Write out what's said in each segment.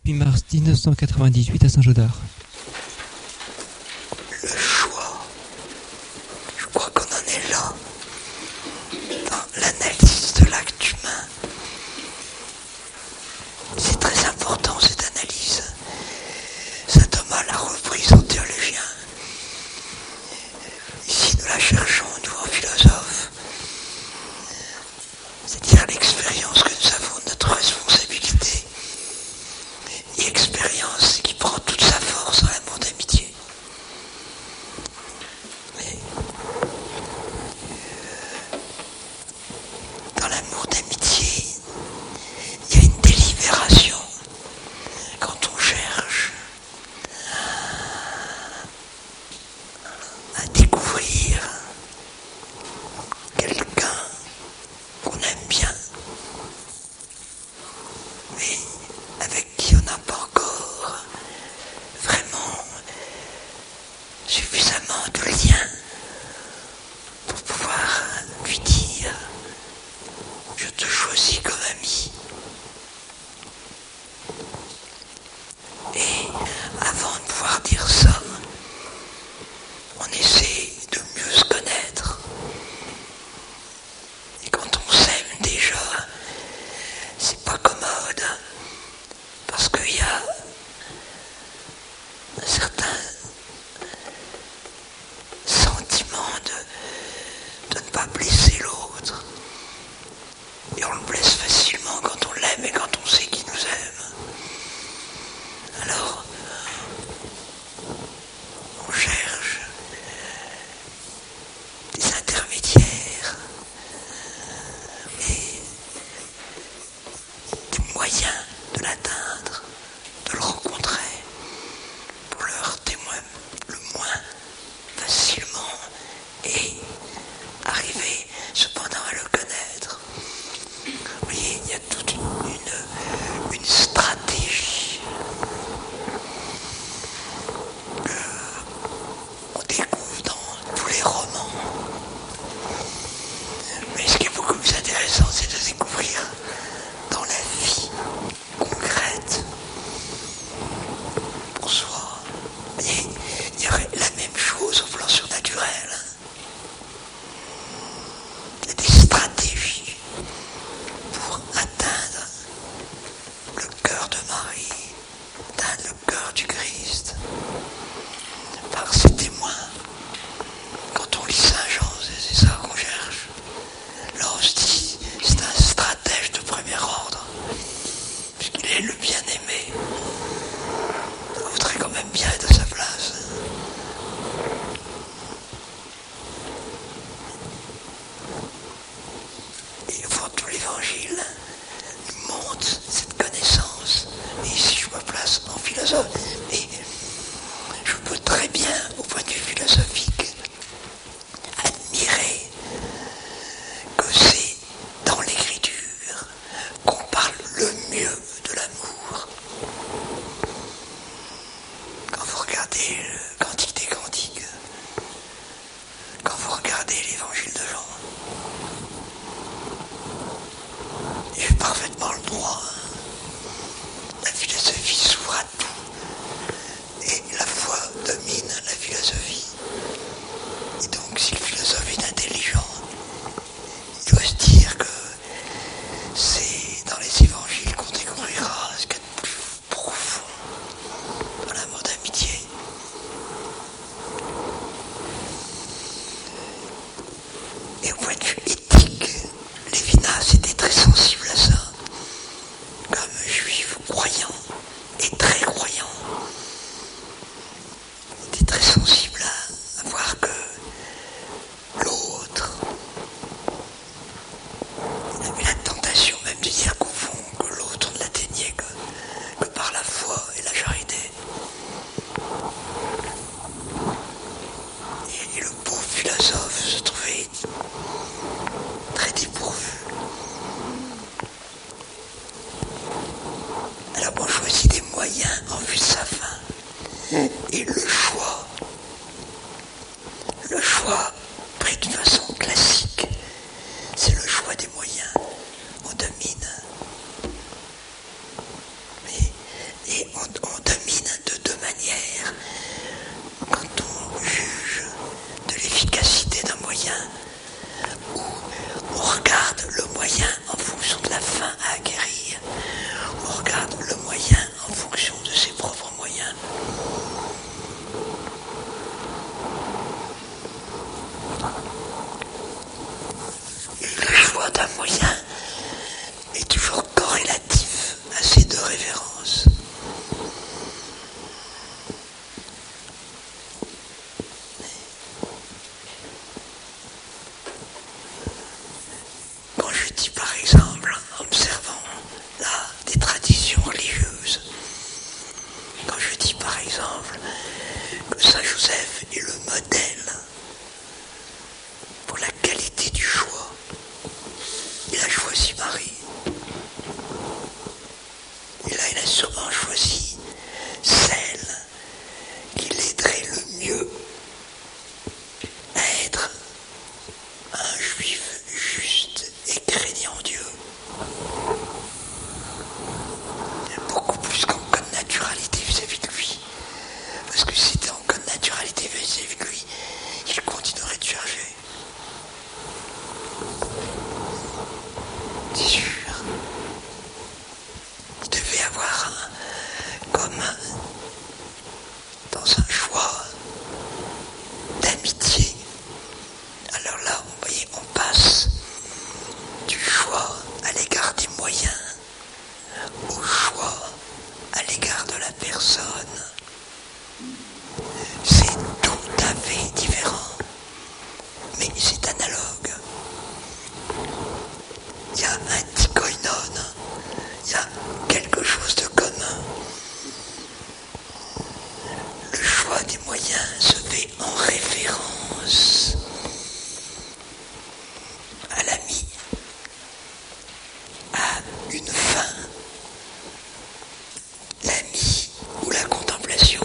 Puis mars 1998 à Saint-Gaudard. Le choix, je crois qu'on en est là, dans l'analyse de l'acte humain. C'est très important cette analyse. Saint Thomas l'a reprise en théologien. Ici nous la cherchons, nous en philosophe. C'est-à-dire l'expérience que nous avons de notre responsabilité. Et expérience qui prend toute sa force dans l'amour d'amitié. Mais dans l'amour d'amitié, il y a une délibération quand on cherche à découvrir quelqu'un qu'on aime bien, mais avec qui on n'a pas encore vraiment suffisamment de lien pour pouvoir lui dire « je te choisis comme ami ». Et avant de pouvoir dire ça, on essaie de mieux se connaître. Et quand on s'aime déjà, c'est pas commode, parce qu'il y a un certain sentiment de ne pas blesser l'autre. Et on le blesse facilement quand on l'aime et quand on sait qu'il nous aime. Alors, on cherche des intermédiaires et des moyens de l'atteindre, de le rencontrer, pour le heurter le moins facilement et arriver cependant à le connaître. Vous voyez, il y a toute une stratégie qu'on découvre dans tous les romans. Mais ce qui est beaucoup plus intéressant, c'est de découvrir dans la vie concrète pour soi. Vous voyez, il y aurait la même chose au plan surnaturel. Il y a des stratégies pour atteindre le cœur de Marie, atteindre le cœur du Christ. Par ses témoins. Quand on lit Saint Jean, c'est ça qu'on cherche. Là on se dit, c'est un stratège de premier ordre, puisqu'il est le bien-aimé. On voudrait quand même bien être à sa place. Et au fond, tout l'évangile nous montre cette connaissance. Et ici, je me place en philosophe. Et je peux très bien, au point de vue philosophique, admirer que c'est dans l'écriture qu'on parle le mieux de l'amour. Quand vous regardez le Cantique des Cantiques, quand vous regardez l'évangile de Jean, il fait parfaitement le droit. La philosophie s'ouvre à tout. Et la foi domine la philosophie. Et donc, si le philosophe est intelligent, il doit se dire que c'est dans les évangiles qu'on découvrira ce qu'il y a de plus profond dans l'amour d'amitié. Et au point de vue éthique, Lévinas était très sensible à ça. Comme juif croyant et très croyant, il était très sensible à voir que l'autre, il avait la tentation même de dire qu'au fond, que l'autre ne l'atteignait que par la foi et la charité. Et le pauvre philosophe se trouvait très dépourvu. Alors on choisit des moyens en vue de sa fin. Et le choix pris d'une façon classique, c'est le choix des moyens. On domine. Et des traditions religieuses. Quand je dis par exemple que Saint Joseph est le modèle pour la qualité du choix, il a choisi Marie. Et là, il a sûrement choisi celle qui l'aiderait le mieux à être un juif juste et craignant Dieu. Beaucoup plus qu'en code naturalité vis-à-vis de lui. Parce que si c'était en code naturalité vis-à-vis de lui, il continuerait de chercher. C'est sûr. Il devait avoir comme dans un choix d'amitié. Alors là, vous voyez, on passe du choix à l'égard des moyens au choix à l'égard de la personne. C'est tout à fait différent, mais c'est analogue. Il y a un dikoinon, il y a quelque chose de commun. Le choix des moyens se fait en référence à l'ami, à une fin, l'ami ou la contemplation.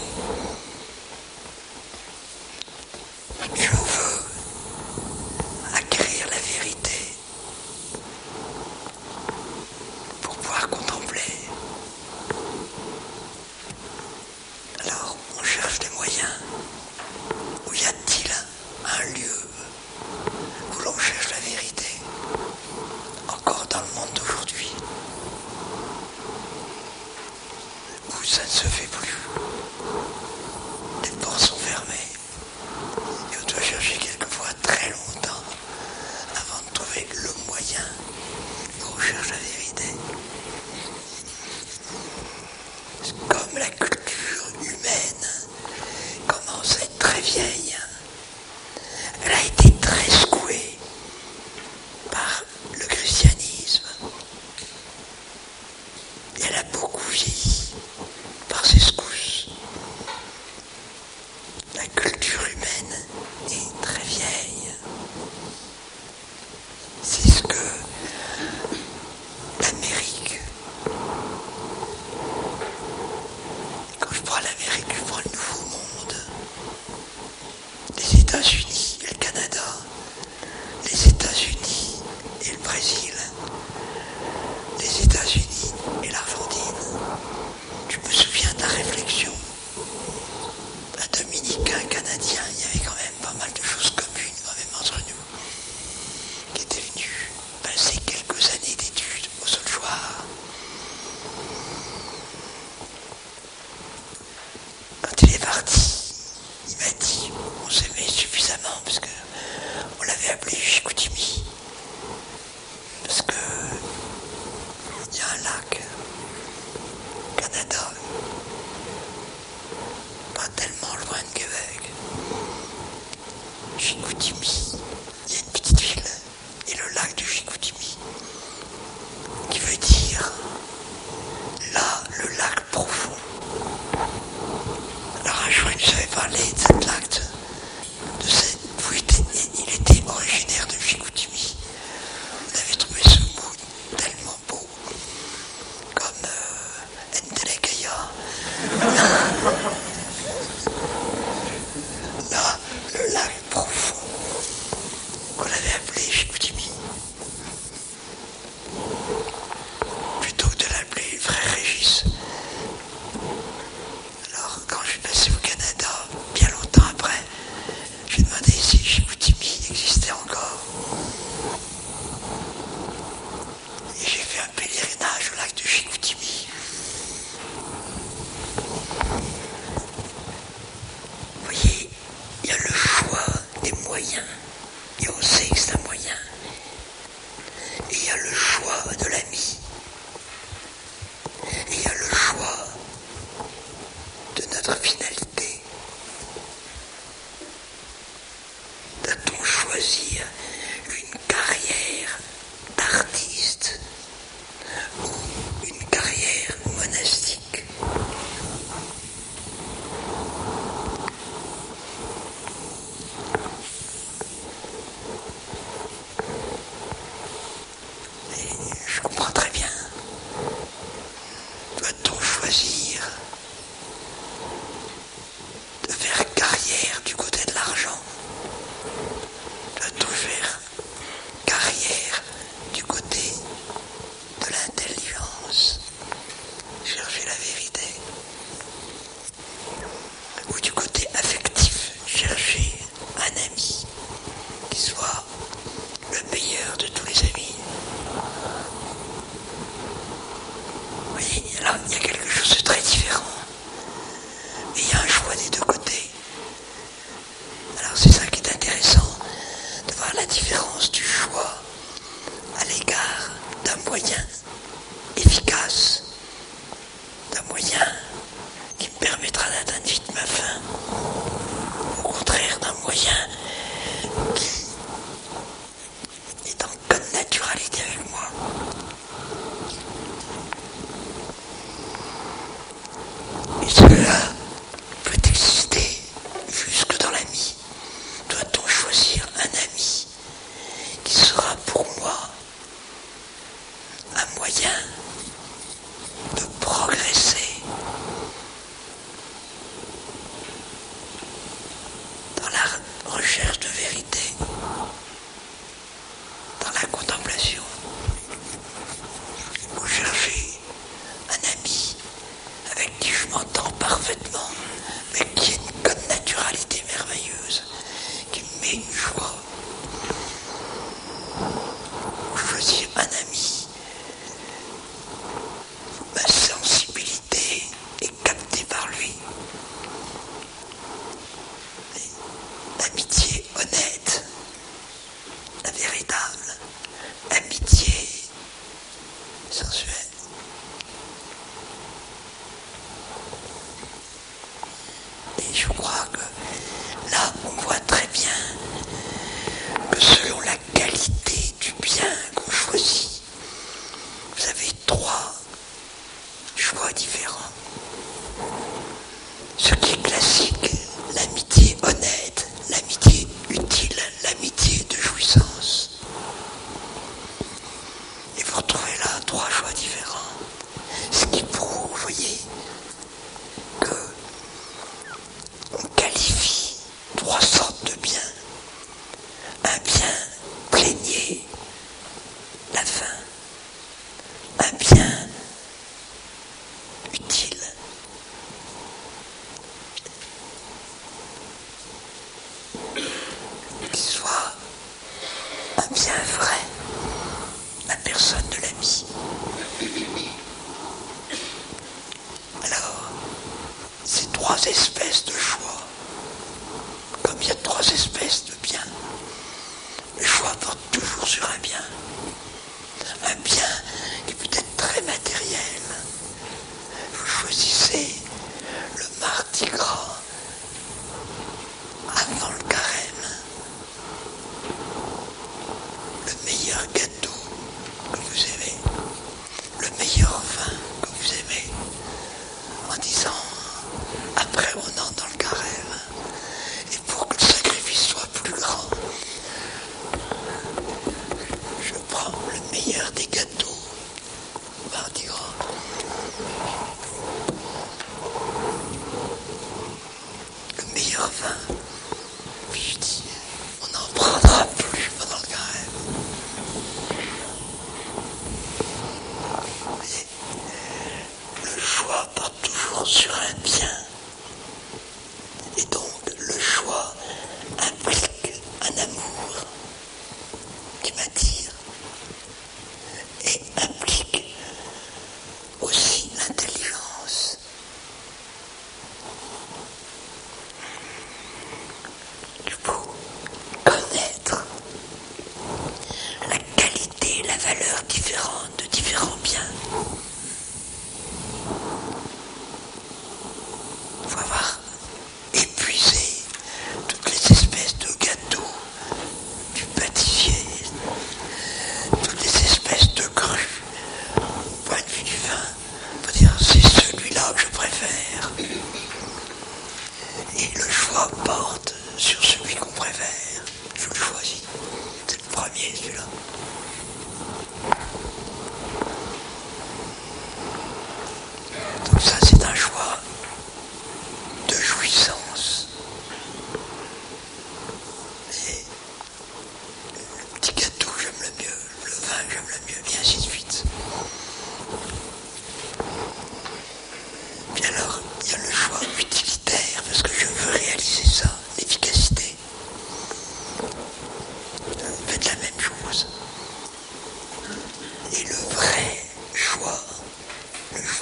Je veux acquérir la vérité pour pouvoir contempler. Alors, on cherche des moyens. Où y a-t-il un lieu où l'on cherche la vérité? Encore dans le monde d'aujourd'hui, où ça ne se fait plus. Les portes sont fermées et on doit chercher quelquefois très longtemps avant de trouver le moyen où on cherche la vérité. Comme la culture humaine commence à être très vieille, elle a été très secouée par le christianisme et elle a beaucoup vieilli par ses secousses. La culture humaine est très vieille. C'est ce que l'Amérique, quand je prends l'Amérique, je prends le Nouveau Monde, les États-Unis et le Canada, les États-Unis et le Brésil, les États-Unis et l'Argentine. Je me souviens de la réflexion. Un Dominicain, Canadien, il y avait quand même pas mal de choses communes quand même entre nous, qui étaient venus passer quelques années d'études au Solchoir. Quand il est parti, il m'a dit, on s'aimait suffisamment parce que on l'avait appelé Chicoutimi, parce que il y a un lac, Canada, pas tellement loin de Québec. Chicoutimi, il y a une petite ville, et le lac du Chicoutimi, qui veut dire là, le lac profond. Alors un jour, il nous avait parlé de cet lac, de cette où il était originaire de Chicoutimi. On avait trouvé ce mot tellement beau, comme Ntelekaya. Là, le lac profond, qu'on avait appelé Chicoutimi. Plutôt que de l'appeler Frère Régis. Alors, quand je suis passé au Canada, bien longtemps après, j'ai demandé si Chicoutimi existait encore. Et j'ai fait un pèlerinage au lac de Chicoutimi. Vous voyez, il y a le choix des moyens, et on sait que c'est un moyen. Et il y a le choix de l'ami. Et il y a le choix de notre finalité. Va-t-on choisir une carrière d'artiste ou une carrière choisir de faire carrière du côté de l'argent. Doit-on faire carrière du côté de l'intelligence, chercher la vérité, ou du côté affectif, chercher un ami qui soit le meilleur de tous les amis. Vous voyez, là, il y a quelque chose de très différent. Mais il y a un choix des deux côtés. Alors c'est ça qui est intéressant, de voir la différence du choix à l'égard d'un moyen efficace, d'un moyen qui me permettra d'atteindre vite ma fin, au contraire d'un moyen qui est en bonne naturalité avec moi. Et cela peut exister jusque dans l'ami. Doit-on choisir un ami qui sera pour moi un moyen de progresser dans la recherche de vérité, dans la contemplation, ou chercher un ami avec qui je m'entends parfaitement, mais qui a une bonne naturalité merveilleuse, qui me met une joie. Ou choisir un ami où ma sensibilité est captée par lui. L'amitié honnête, la véritable amitié sensuelle. Et je crois que là, on voit très bien que selon la qualité du bien qu'on choisit, vous avez 3 choix différents. Ce qui est classique, l'amitié honnête, l'amitié utile, l'amitié de jouissance. Et vous retrouvez là 3 choix différents. Ce qui prouve, vous voyez, que on qualifie 3 sortes de biens. Un bien plaignez la faim. Un bien utile. Qui soit un bien vrai, la personne de l'ami. Alors, ces 3 espèces de choix, comme il y a 3 espèces de biens, le choix porte toujours sur un bien. Un bien qui peut être très matériel. Vous choisissez le mardi gras avant le carême, le meilleur gâteau que vous aimez, le meilleur vin que vous aimez, en disant après on entre dans le carême, et pour que le sacrifice soit plus grand, je prends le meilleur des gâteaux mardi gras. Le meilleur vin. Puis je dis, on n'en prendra plus pendant le carême. Vous voyez, le choix porte toujours sur un bien. Et donc, le choix implique un amour qui m'attire et implique aussi l'intelligence. Il faut connaître la qualité, la valeur différente de différents biens. Il faut avoir épuisé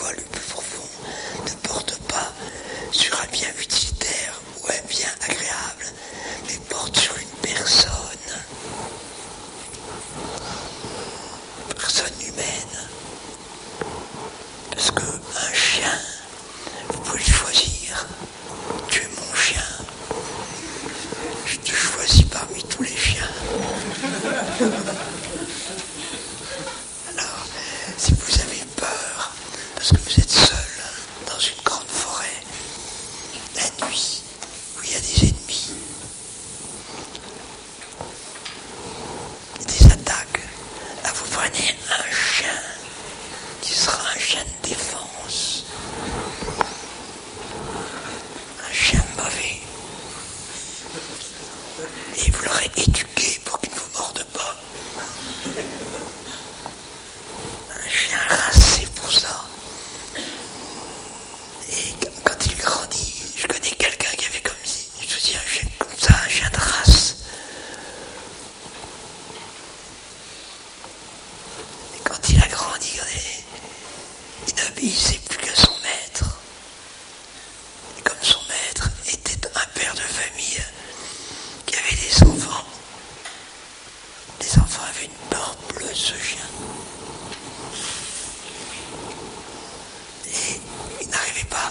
vol le plus profond ne porte pas sur un bien utilitaire ou un bien agréable, mais porte sur une personne humaine. Parce qu'un chien, vous pouvez le choisir. Tu es mon chien. Je te choisis parmi tous les chiens. Alors, si vous avez peur, parce que vous êtes seul dans une grande forêt, la nuit, où il y a des ennemis, des attaques, là vous prenez un chien qui sera un chien de défense, un chien mauvais, et vous l'aurez éduqué pour qu'il ne vous morde pas. Un chien racé pour ça. Et quand il grandit, je connais quelqu'un qui avait comme si, je te dis un chien comme ça, un chien de race. Et quand il a grandi, il n'obéissait plus qu'à son maître. Et comme son maître était un père de famille qui avait des enfants, les enfants avaient une peur bleue de ce chien. Et il n'arrivait pas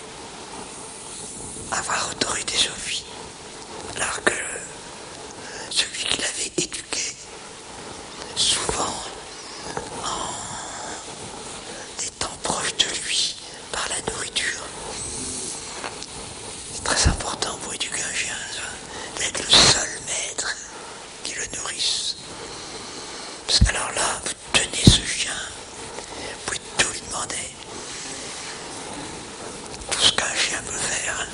à avoir autorité sur lui. Alors que celui qui l'avait éduqué, souvent en étant proche de lui par la nourriture, c'est très important pour éduquer un chien, d'être le seul maître qui le nourrisse. Parce qu'alors là, vous tenez ce chien, vous pouvez tout lui demander. Tout ce qu'un chien peut faire.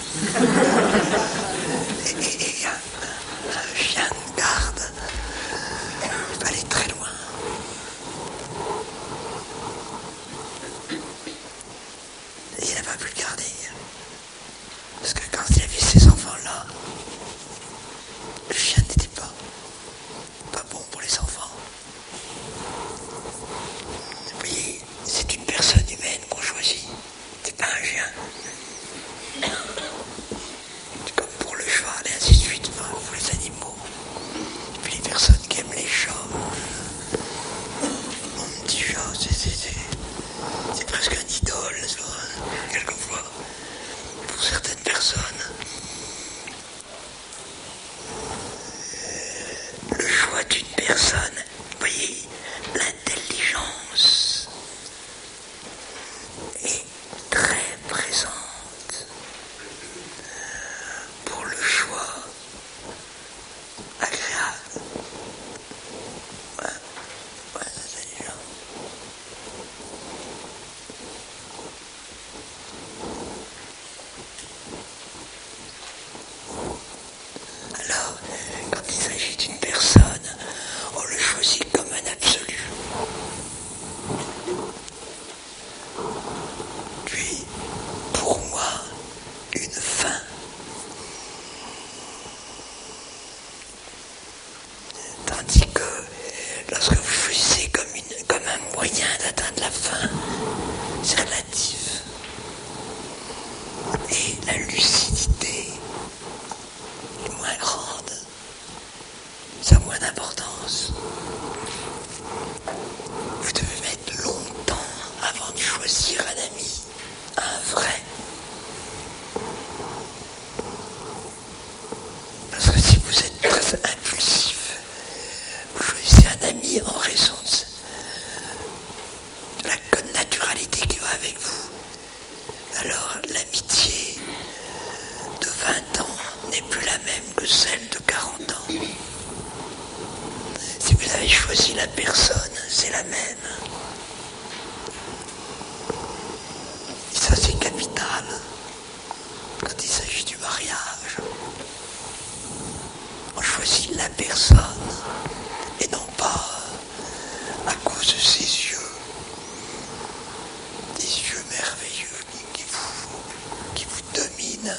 Et un chien de garde, il peut aller très loin. Et il n'a pas pu le garder. Parce que quand il a vu ces enfants-là, le chien n'était pas bon pour les enfants. Vous voyez, c'est une personne humaine qu'on choisit. C'est pas un chien. C'est comme pour le cheval et ainsi de suite, enfin, pour les animaux. Et puis les personnes qui aiment les chats. Mon petit chat, c'est presque un idole, quelquefois, pour certaines personnes. Le choix d'une personne, vous voyez, l'intelligence est très présente pour le choix agréable. Ouais, intelligent. Alors, quand il s'agit d'une personne, on le choisit comme un absolu. Puis, pour moi, une fin. Tandis que lorsque vous choisissez comme un moyen d'atteindre la fin, c'est relatif. Et la lucidité est moins grande. Ça a moins d'importance. Vous devez mettre longtemps avant de choisir un ami, un vrai. Parce que si vous êtes très impulsif, vous choisissez un ami en raison de la connaturalité qui va avec vous. Alors l'amitié de 20 ans n'est plus la même que celle de 40 ans. Si vous avez choisi la personne, c'est la même. Et ça, c'est capital quand il s'agit du mariage. On choisit la personne et non pas à cause de ses yeux. Des yeux merveilleux qui vous dominent.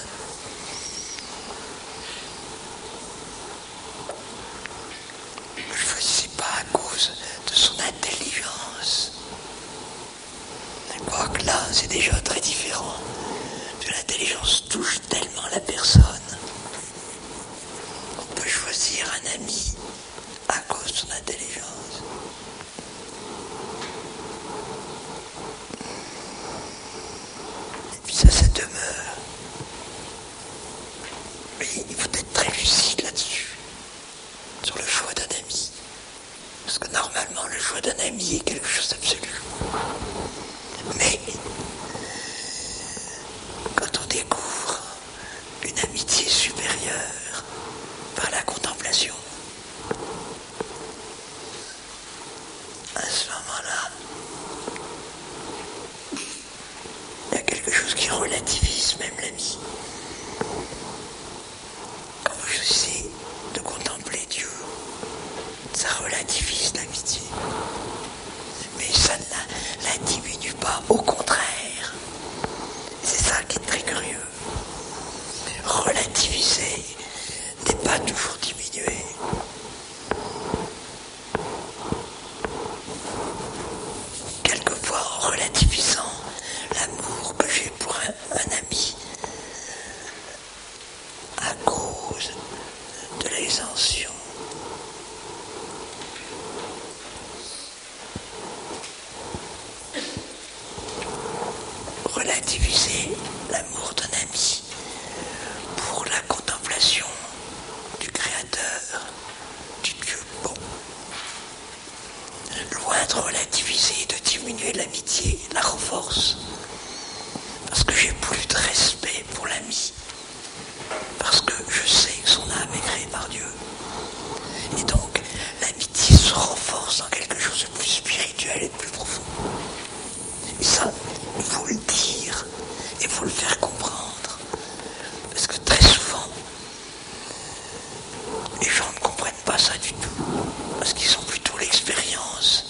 Ne choisissez pas à cause de son intelligence. Quoique Donc là, c'est déjà très différent. Parce que l'intelligence touche tellement la personne. On peut choisir un ami à cause de son intelligence. Et puis ça demeure. Mais il faut être très lucide là-dessus, sur le choix d'un ami. Parce que normalement, le choix d'un ami est quelque chose d'absolu. Mais quand on découvre une amitié supérieure par la contemplation, à ce moment-là, il y a quelque chose qui relativise même l'ami. Quand vous choisissez de contempler Dieu, ça relativise l'amitié. Mais ça ne la diminue pas, au contraire. C'est ça qui est très curieux. Relativiser n'est pas toujours diminuer. Quelquefois, en relativisant l'amour que j'ai pour un ami, à cause de l'exemption, relativiser l'amour d'un ami pour la contemplation du Créateur, du Dieu bon. Loin de relativiser et de diminuer l'amitié, la renforce. Parce que j'ai plus de respect pour l'ami. Parce que je sais que son âme est créée par Dieu. Et donc, l'amitié se renforce dans quelque chose de plus spirituel et de plus profond. Et ça, il faut le dire, et il faut le faire comprendre. Parce que très souvent, les gens ne comprennent pas ça du tout. Parce qu'ils ont plutôt l'expérience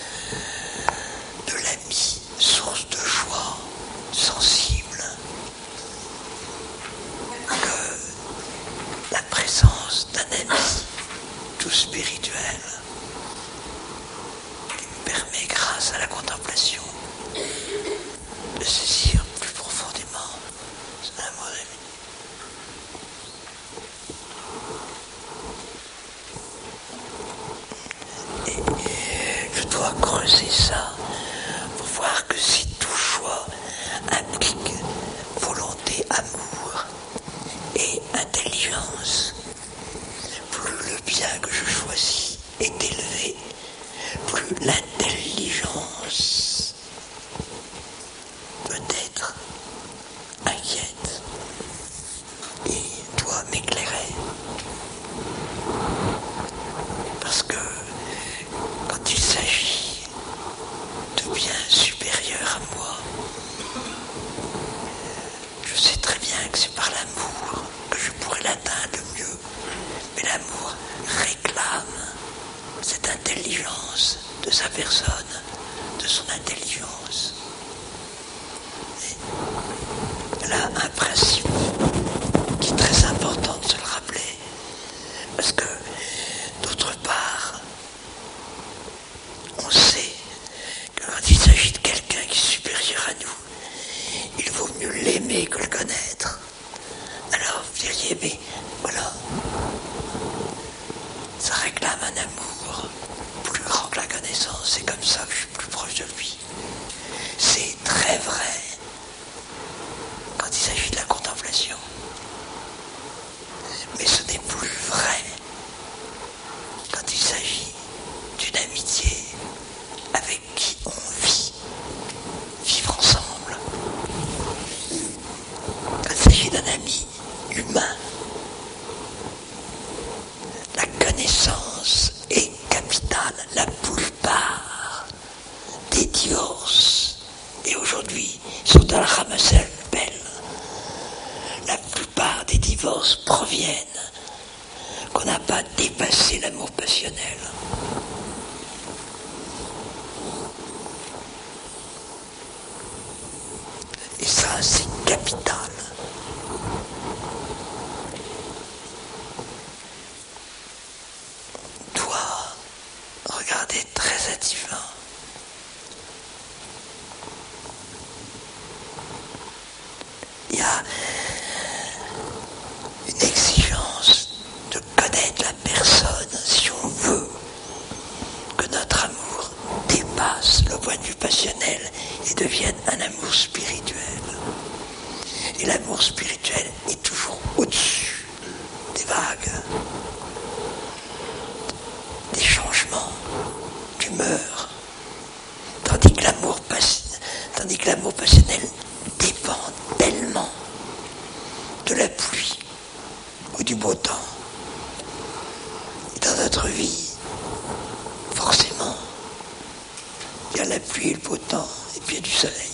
de l'ami, source de joie, sensible, que la présence d'un ami tout spirituel qui me permet, grâce à la contemplation, de saisir plus profondément son amour d'ami. Et je dois creuser ça pour voir que si tout choix implique volonté, amour et intelligence, plus le bien que je choisis est élevé, plus l'intelligence peut être inquiète et doit m'éclairer. Parce que quand il s'agit de biens supérieurs à moi, je sais très bien que c'est par l'amour que je pourrais l'atteindre le mieux. Mais l'amour réclame cette intelligence de sa personne, de son intelligence. Et là, un principe qui est très important de se le rappeler, parce que, d'autre part, on sait que quand il s'agit de quelqu'un qui est supérieur à nous, il vaut mieux l'aimer que le connaître. Alors, vous diriez, mais voilà, ça réclame un amour plus grand que la connaissance, c'est comme ça que je suis plus proche de lui. C'est très vrai quand il s'agit de la contemplation. Mais ce n'est plus vrai quand il s'agit d'une amitié avec qui on vit, vivre ensemble. Quand il s'agit d'un ami humain, la connaissance est capitale. La plupart des divorces, et aujourd'hui ils sont à la ramasselle belle, la plupart des divorces proviennent qu'on n'a pas dépassé l'amour passionnel. Et ça, c'est capital. On doit regarder très attentivement Et l'amour spirituel est toujours au-dessus des vagues, des changements d'humeur, tandis que l'amour passionnel dépend tellement de la pluie ou du beau temps. Et dans notre vie, forcément, il y a la pluie et le beau temps, et puis il y a du soleil.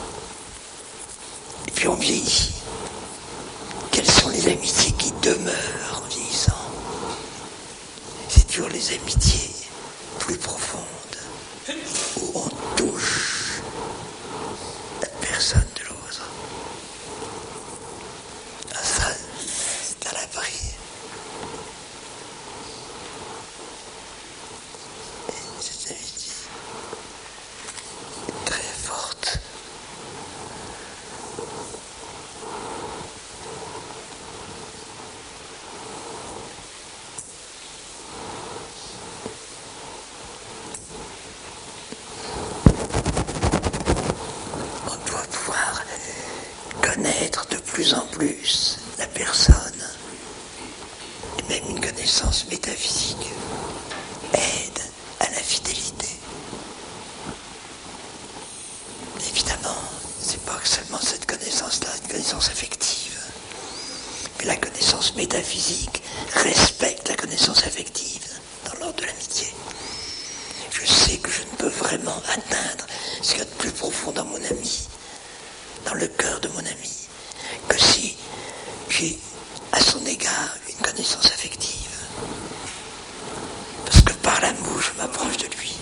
Et puis on vieillit. Quelles sont les amitiés qui demeurent en vieillissant? C'est toujours les amitiés plus profondes, où on touche la personne de l'autre. Ah, ça, c'est à l'abri. Et cette amitié est très forte. Connaître de plus en plus la personne, et même une connaissance métaphysique, aide à la fidélité. Évidemment, c'est pas seulement cette connaissance-là, une connaissance affective, mais la connaissance métaphysique respecte la connaissance affective dans l'ordre de l'amitié. Je sais que je ne peux vraiment atteindre ce qu'il y a de plus profond dans mon ami, dans le cœur de mon ami, que si j'ai à son égard une connaissance affective. Parce que par l'amour, je m'approche de lui.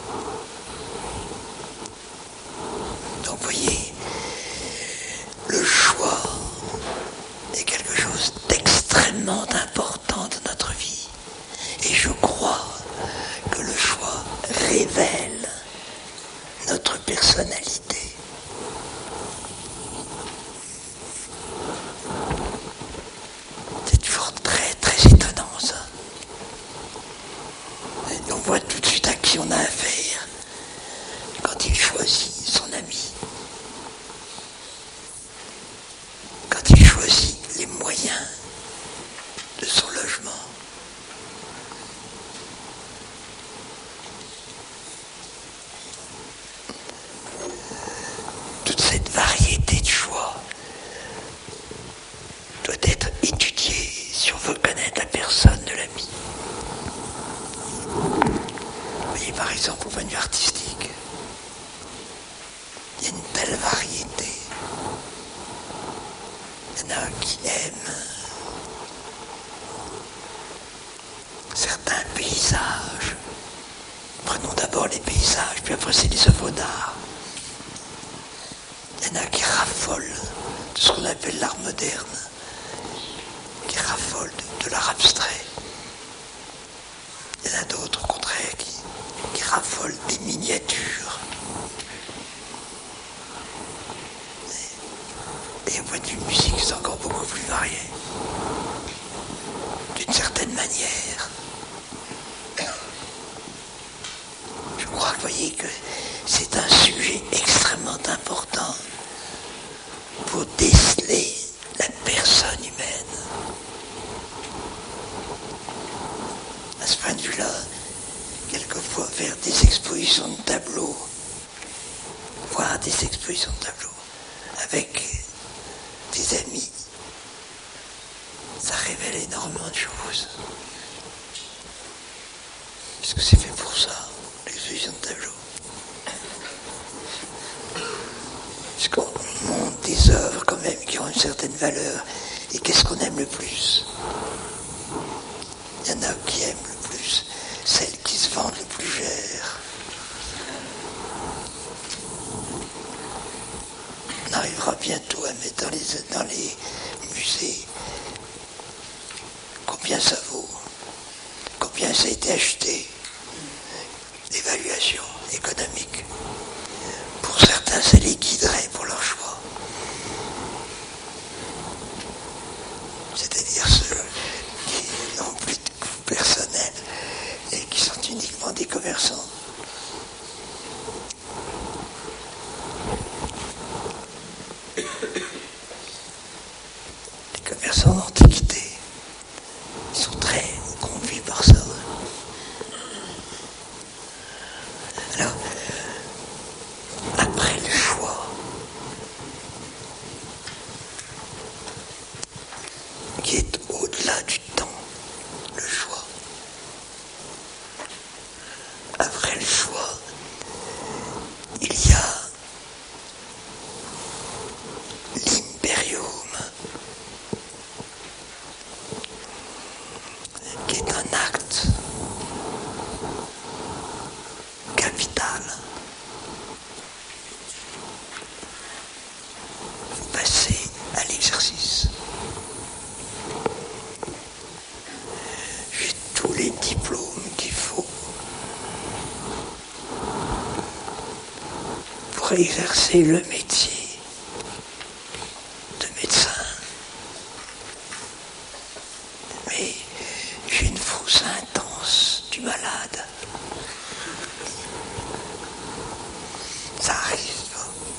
Donc vous voyez, le choix est quelque chose d'extrêmement important dans notre vie. Et je crois que le choix révèle notre personnalité. On voit tout de suite à qui on a affaire quand il choisit son ami, quand il choisit les moyens de son logement. Toute cette variété de choix doit être étudiée si on veut connaître la personne de l'ami. Par exemple, au point de vue artistique, il y a une telle variété. Il y en a qui aiment certains paysages. Prenons d'abord les paysages, puis après c'est les œuvres d'art. Il y en a qui raffolent de ce qu'on appelle l'art moderne, qui raffolent de l'art abstrait. Il y en a d'autres, au contraire, qui raffolent des miniatures. Et au point de vue musique, c'est encore beaucoup plus varié. D'une certaine manière. Je crois que vous voyez que c'est un sujet extrêmement important pour déceler la personne humaine. À ce point de vue-là, quelquefois faire des expositions de tableaux, voir des expositions de tableaux avec des amis, ça révèle énormément de choses. Puisque c'est fait pour ça, l'exposition de tableaux. Puisqu'on montre des œuvres quand même qui ont une certaine valeur. Et qu'est-ce qu'on aime le plus? Il y en a qui aiment le plus celles qui se vendent le plus cher. On arrivera bientôt à mettre dans les musées combien ça vaut, combien ça a été acheté, l'évaluation économique. Pour certains, ça les guiderait pour leur choix. C'est-à-dire ceux qui n'ont plus de coût personnel et qui sont uniquement des commerçants. qui est au-delà du temps, le choix. Après le choix, il y a l'imperium, qui est un acte capital. Vous passez à l'exercice. J'ai tous les diplômes qu'il faut pour exercer le métier de médecin. Mais j'ai une frousse intense du malade. Ça arrive.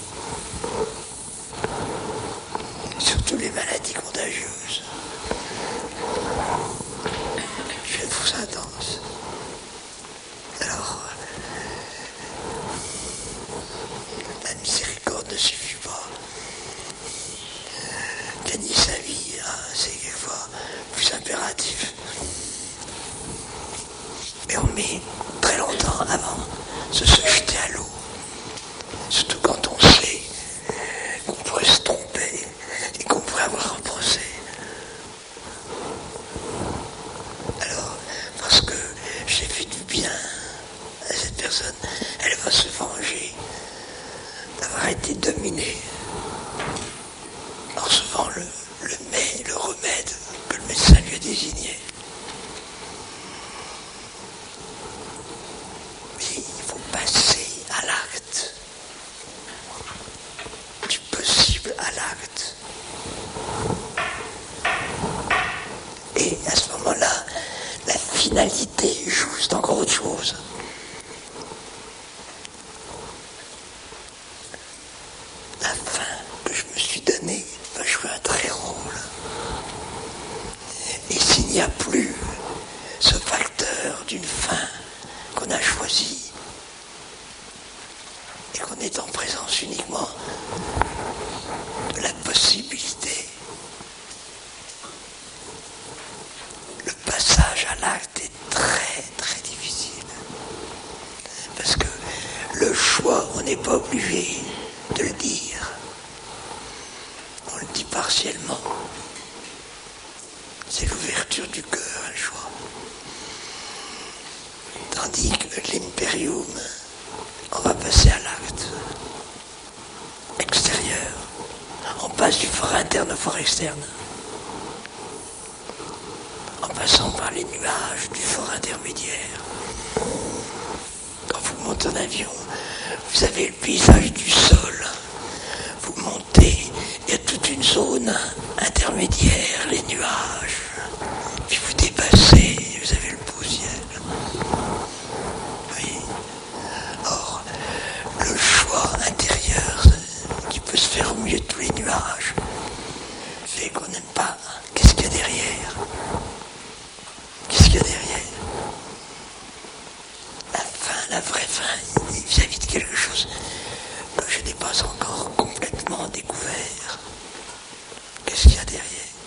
Surtout les maladies contagieuses. J'ai une frousse intense. Alors, la miséricorde ne suffit pas. Gagner sa vie, c'est quelquefois plus impératif. Et on met très longtemps avant de se jeter à l'eau. Surtout quand on sait qu'on pourrait se tromper et qu'on pourrait avoir un procès. Alors, parce que j'ai fait du bien à cette personne, elle va se venger d'avoir été dominée en recevant le remède que le médecin lui a désigné. Mais il faut passer à l'acte. Du possible à l'acte. Et à ce moment-là, la finalité joue, c'est encore autre chose. La fin que je me suis donnée va jouer un très rôle. Et s'il n'y a plus ce facteur d'une fin qu'on a choisi et qu'on est en présence uniquement de la possibilité, le passage à l'acte est très très difficile. Parce que le choix, on n'est pas obligé de le dire. On le dit partiellement. C'est l'ouverture du cœur, le choix. Tandis que l'imperium, on va passer à l'acte extérieur. On passe du fort interne au fort externe. En passant par les nuages du fort intermédiaire. Quand vous montez en avion, vous avez le paysage du sol. Vous montez, il y a toute une zone intermédiaire, les nuages. Puis vous dépassez, vous avez le beau ciel. Oui. Or, le choix intérieur qui peut se faire au milieu de tous les nuages fait qu'on n'aime pas. Qu'est-ce qu'il y a derrière? Qu'est-ce qu'il y a derrière? La fin, la vraie fin, vis-à-vis de quelque chose que je n'ai pas encore complètement découvert. Qu'est-ce qu'il y a derrière?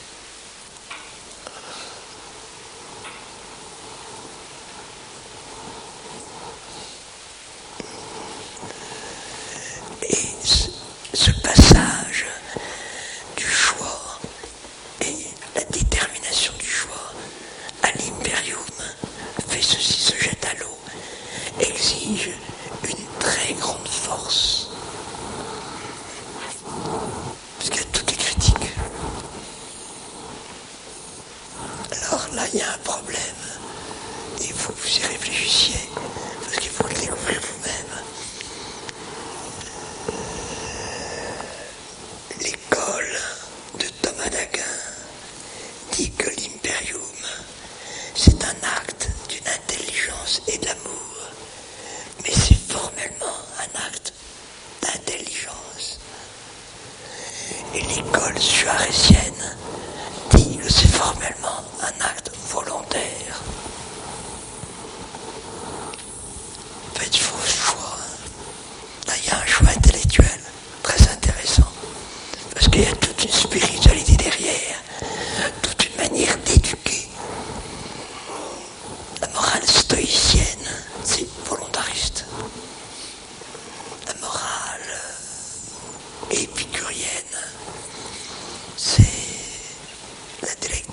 Et ce passage du choix et la détermination du choix à l'imperium fait ceci, se jette à l'eau, exige une très grande force. Parce qu'il y a toutes les critiques. Alors là, il y a un problème. Et il faut que vous y réfléchissiez, parce qu'il faut le découvrir vous-même. L'école de Thomas d'Aquin dit que l'imperium, c'est un acte d'une intelligence et de l'amour, mais c'est formellement un acte d'intelligence. Et l'école suarésienne dit que c'est formellement un acte volontaire. Faites vos choix. Là, il y a un choix intellectuel très intéressant, parce qu'il y a toute une spiritualité derrière, toute une la